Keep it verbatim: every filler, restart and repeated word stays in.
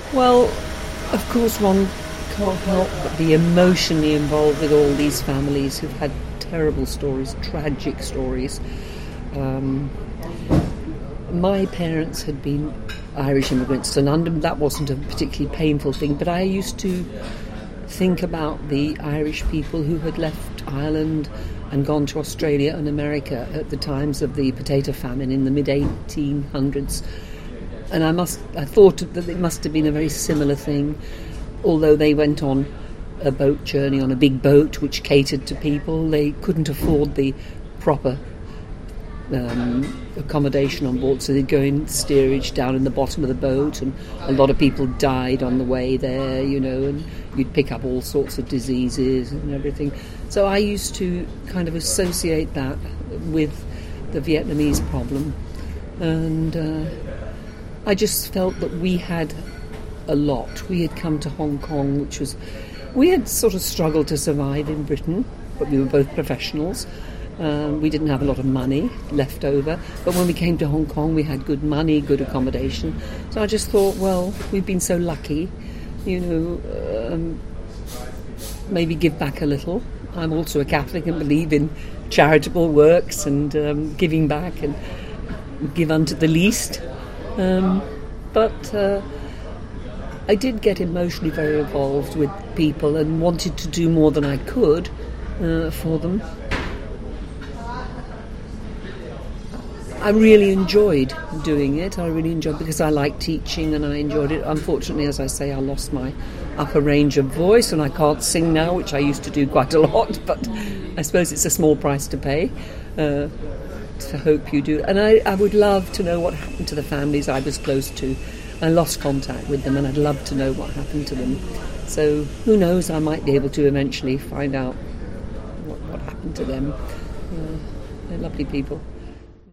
Well, of course, one can't help but be emotionally involved with all these families who've had terrible stories, tragic stories. Um, my parents had been Irish immigrants to London. That wasn't a particularly painful thing, but I used to think about the Irish people who had left Ireland and gone to Australia and America at the times of the potato famine in the mid eighteen hundreds. And I must, I thought that it must have been a very similar thing, although they went on a boat journey on a big boat which catered to people. They couldn't afford the proper um, accommodation on board, so they'd go in steerage down in the bottom of the boat, and a lot of people died on the way there, you know, and you'd pick up all sorts of diseases and everything. So I used to kind of associate that with the Vietnamese problem, and uh, I just felt that we had a lot. We had come to Hong Kong, which was... We had sort of struggled to survive in Britain, but we were both professionals. Um, we didn't have a lot of money left over. But when we came to Hong Kong, we had good money, good accommodation. So I just thought, well, we've been so lucky, you know, um, maybe give back a little. I'm also a Catholic and believe in charitable works and um, giving back and give unto the least. Um, but uh, I did get emotionally very involved with people and wanted to do more than I could uh, for them. I really enjoyed doing it. I really enjoyed it because I like teaching and I enjoyed it. Unfortunately, as I say, I lost my upper range of voice and I can't sing now, which I used to do quite a lot, but I suppose it's a small price to pay. Uh, to hope you do. And I, I would love to know what happened to the families I was close to. I lost contact with them and I'd love to know what happened to them. So who knows, I might be able to eventually find out what, what happened to them. Uh, they're lovely people.